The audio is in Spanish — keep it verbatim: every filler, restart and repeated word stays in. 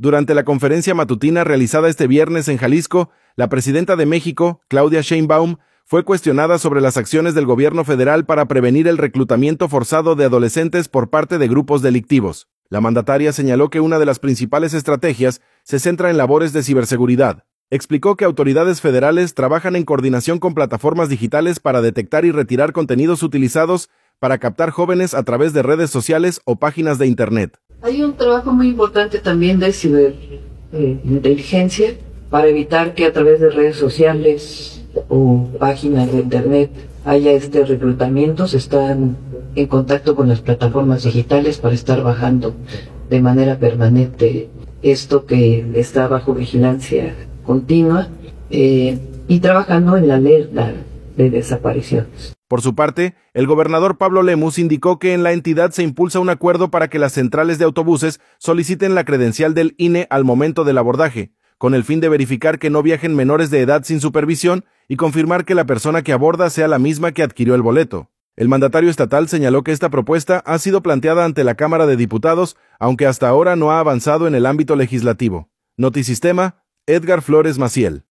Durante la conferencia matutina realizada este viernes en Jalisco, la presidenta de México, Claudia Sheinbaum, fue cuestionada sobre las acciones del gobierno federal para prevenir el reclutamiento forzado de adolescentes por parte de grupos delictivos. La mandataria señaló que una de las principales estrategias se centra en labores de ciberseguridad. Explicó que autoridades federales trabajan en coordinación con plataformas digitales para detectar y retirar contenidos utilizados para captar jóvenes a través de redes sociales o páginas de Internet. Hay un trabajo muy importante también de ciberinteligencia eh, para evitar que a través de redes sociales o páginas de Internet haya este reclutamiento. Se están en contacto con las plataformas digitales para estar bajando de manera permanente esto que está bajo vigilancia continua eh, y trabajando en la alerta de desapariciones. Por su parte, el gobernador Pablo Lemus indicó que en la entidad se impulsa un acuerdo para que las centrales de autobuses soliciten la credencial del I N E al momento del abordaje, con el fin de verificar que no viajen menores de edad sin supervisión y confirmar que la persona que aborda sea la misma que adquirió el boleto. El mandatario estatal señaló que esta propuesta ha sido planteada ante la Cámara de Diputados, aunque hasta ahora no ha avanzado en el ámbito legislativo. Notisistema, Edgar Flores Maciel.